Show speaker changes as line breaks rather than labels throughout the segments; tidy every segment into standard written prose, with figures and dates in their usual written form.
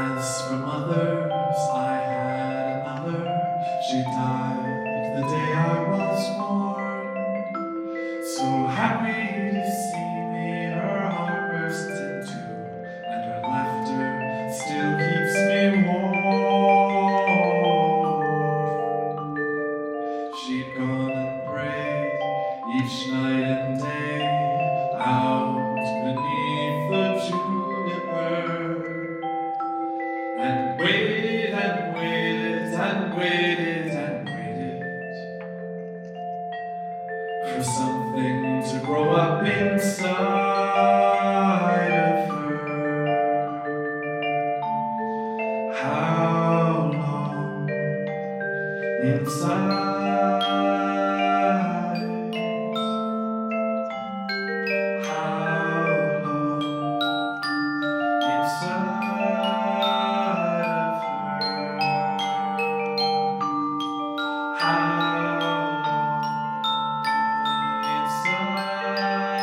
As from others, I had another. She died the day I was born. So happy to see me, her heart burst in two, and her laughter still keeps me warm. She'd gone and prayed each night and day out beneath the juniper, and waited and waited and waited and waited for something to grow up inside of her. How long inside? How long inside of her? How long inside?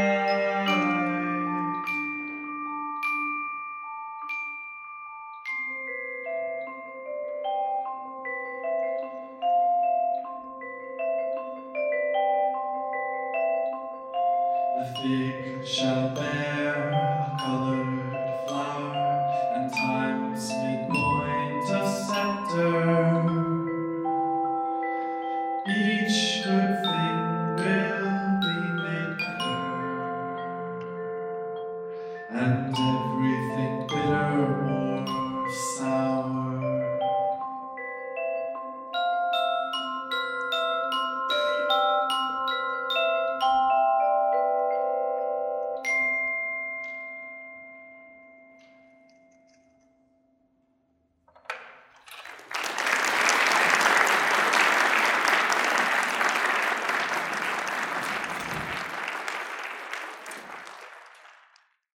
The fig shall bear a colored flower, and time's midpoint a scepter. Each good thing will be made better, and